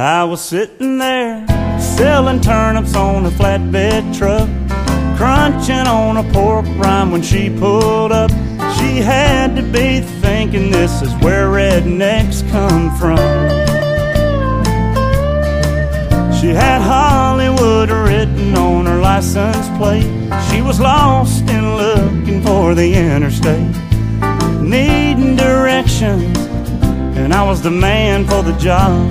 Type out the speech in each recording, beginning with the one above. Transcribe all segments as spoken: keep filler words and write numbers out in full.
I was sitting there selling turnips on a flatbed truck, crunching on a pork rind when she pulled up. She had to be thinking this is where rednecks come from. She had Hollywood written on her license plate. She was lost and looking for the interstate, needing directions, and I was the man for the job.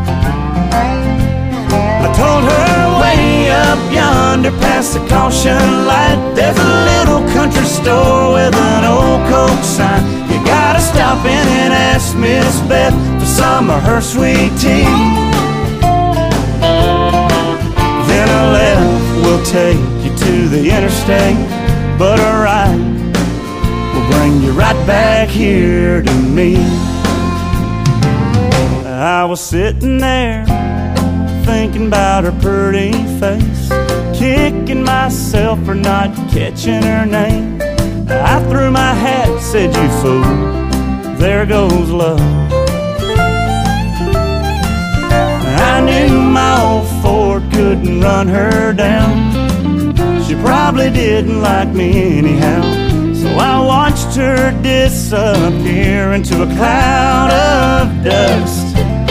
I told her way up yonder past the caution light, there's a little country store with an old Coke sign. You gotta stop in and ask Miss Beth for some of her sweet tea. Then a left will take you to the interstate, but a right will bring you right back here to me. I was sitting there thinking about her pretty face, kicking myself for not catching her name. I threw my hat, said, "You fool, there goes love." I knew my old Ford couldn't run her down. She probably didn't like me anyhow, so I watched her disappear into a cloud of dust.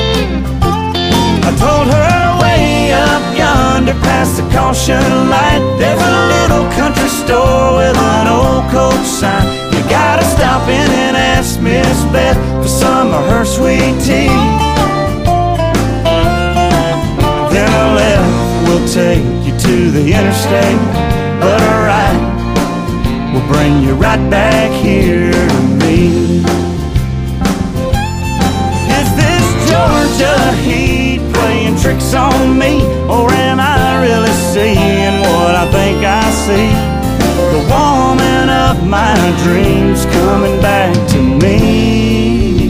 I told her way up yonder past the caution light, there's a little country store with an old Coke sign. You gotta stop in and ask Miss Beth for some of her sweet tea. Then a left will take you to the interstate, but a right will bring you right back here to me. Is this Georgia heat playing tricks on me, or am I really seeing what I think I see? The woman of my dreams coming back to me.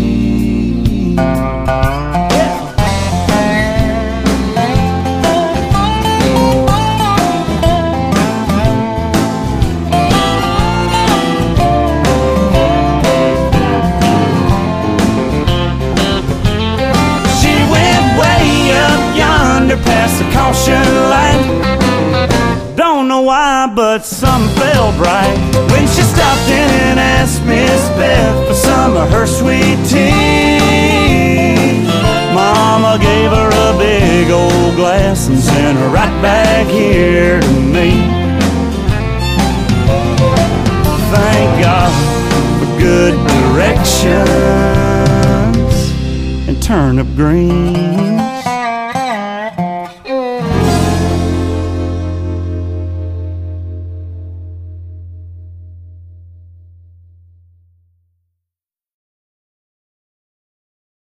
Past the caution light, don't know why, but something felt right when she stopped in and asked Miss Beth for some of her sweet tea. Mama gave her a big old glass and sent her right back here to me. Thank God for good directions and turnip greens.